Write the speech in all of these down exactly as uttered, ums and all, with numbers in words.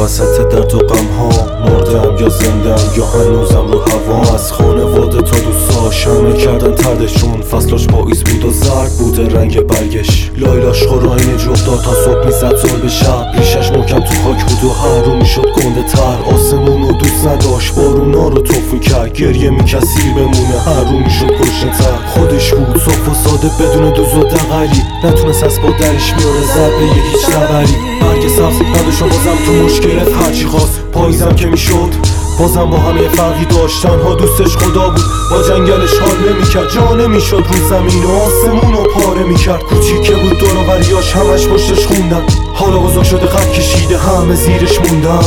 وسط درد و غم ها مردم یا زندم یا هنوزم رو هوا. از خانواده تا دوستاش همه کردن تردشون، فصلاش پاییز بود و زرد بوده رنگ برگش. لایلاش خوراین جفتا تا صبح میزد زل به شب، ریشش محکم تو خاک بود و هر رو میشد گنده تر. آسمون رو دوست نداشت بارونا رو توف میکرد، گریه میکرد سیر بمونه هر رو میشد گشنه تر. خودش بود صاف و ساده بدون دوز و دقلی، نتونست از با درش میاره ضربه یه هیچ نبری. برگ سبز نداشت بازم تو مشکلت هرچی خواست، پاییزم که میشد بازم با همه فرقی داشت. تنها دوستش خدا بود، با جنگلش حال نمیکرد، جا نمیشد رو زمین و آسمون رو پاره میکرد. کوچیکه بود دوروبریاش همش پشتش خوندن، حالا بزرگ شده قد کشیده همه زیرش موندن.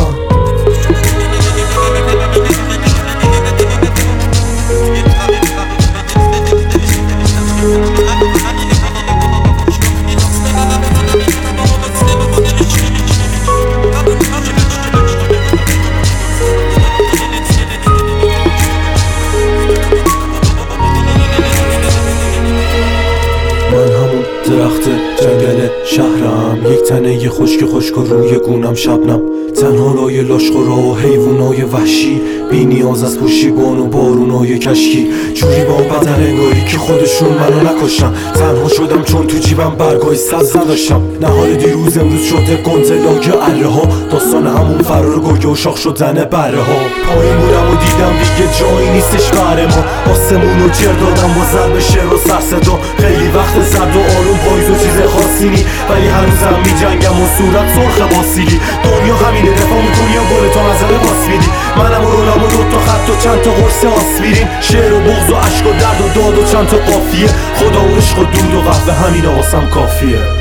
درخت جنگل شهرم، یک تنه یه خشک خشک و روی گونم شبنم. تنها لای لاشخورا و حیوانای وحشی، بی نیاز از پشتیبان و بارونای کشکی. جوری با بدن انگاری که خودشون منو نکشن، تنها شدم چون تو جیبم برگای سبز نداشتم. نهال دیروز امروز شده گنده لای اره ها، داستان همون فرار گرگه و شاخ شدن بره ها. پایین بودم و دیدم دیگه جایی نیستش بره ما، آسمون رو جر دادم با ضرب شعر و سر صدا. خیلی وقت زرد و آروم پاییز و چیز خاصی نی، ولی هنوزم می جنگم و صورت سرخ باسیلی. دنیا همینه دفاع میکنی یا گل تا نظر باس میدی. منم و رولم و دو تا خط و چند تا قرص آسپرین، شعر و بغض و عشق و درد و داد و چند تا قافیه. خدا و عشق و دود و قهوه همین واسم کافیه.